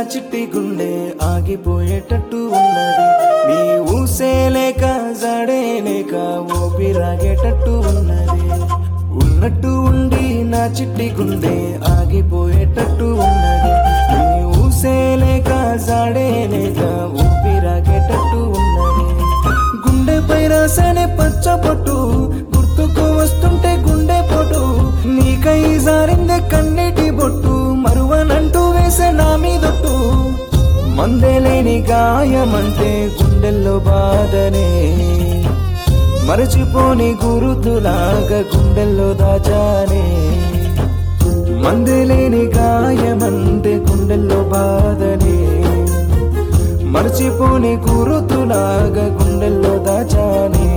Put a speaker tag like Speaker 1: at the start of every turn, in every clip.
Speaker 1: చిట్టి గుండె ఆగిపోయేటట్టు ఉన్నది నీ ఊసే లేక జాడే లేక ఊపిరాగేటట్టు ఉన్నది ఉన్నట్టు ఉండి నా చిట్టి గుండె ఆగిపోయేటట్టు ఉన్నది నీ ఊసే లేక జాడే లేక ఊపిరాగేటట్టు ఉన్నది గుండెపై రాసనే పచ్చపొట్టు గుర్తుకు వస్తుంటే గుండె పొట్టు నీకై జారిందే కన్నీటి బొట్టు మరువనంటూ వేసే నా మీదొట్టు మందేలేని గాయమంటే గుండెల్లో బాధనే మరచిపోని గురుతులాగా గుండెల్లో దాచానే మందేలేని గాయమంటే గుండెల్లో బాధనే మరచిపోని గురుతులాగా గుండెల్లో దాచానే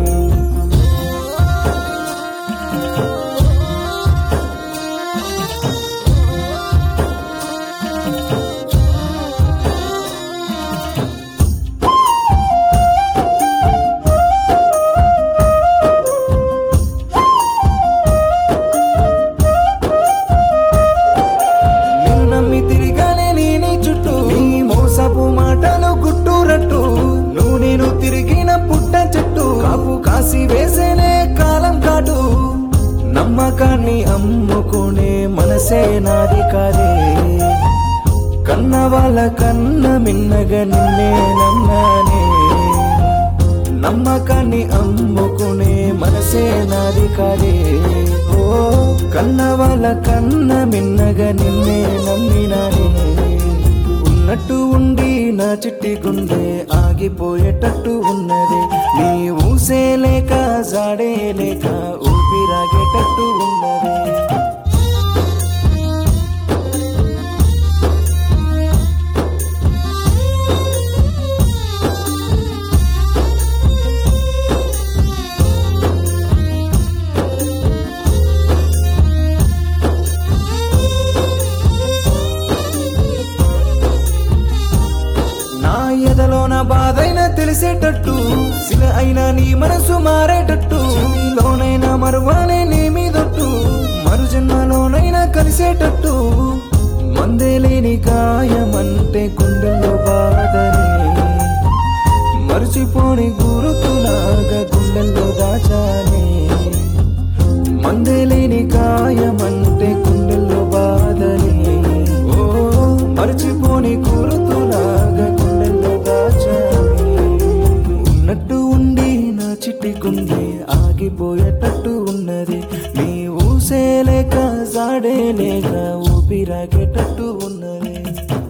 Speaker 1: వేసేనే కాలం కాటు నమ్మకాన్ని అమ్ముకునే మనసే నాది కాదే కన్న వాళ్ళ కన్న మిన్నగా నిన్నే నమ్మానే నమ్మకాన్ని అమ్ముకునే మనసే నాది కాదే ఓ కన్న వాళ్ళ కన్న మిన్నగా నిన్నే నమ్మినానే ఉన్నట్టు ఉండి నా చిట్టి గుండె ఆగిపోయేటట్టు ఉన్నది నీ ఊసే లేక జాడే లేక ఊపిరాగేటట్టు ఉన్నది ఎదలోన బాధైనా తెలిసేటట్టు శిల అయినా నీ మనసు మారేటట్టు లోనైనా మరువాలే నీ మీదొట్టు మరు జన్మలోనైనా కలిసేటట్టు మందే లేని గాయమంటే గుండెల్లో బాధనే మరచిపోని గురుతులాగా గుండెల్లో దాచానే మందే లేని గాయమంటే గుండెల్లో బాధనే ఓ మరచిపోని గురుతులాగా ఉన్నట్టు ఉండి నా చిట్టి గుండె ఆగిపోయేటట్టు ఉన్నది నీ ఊసే లేక జాడే లేక ఊపిరాగేటట్టు ఉన్నది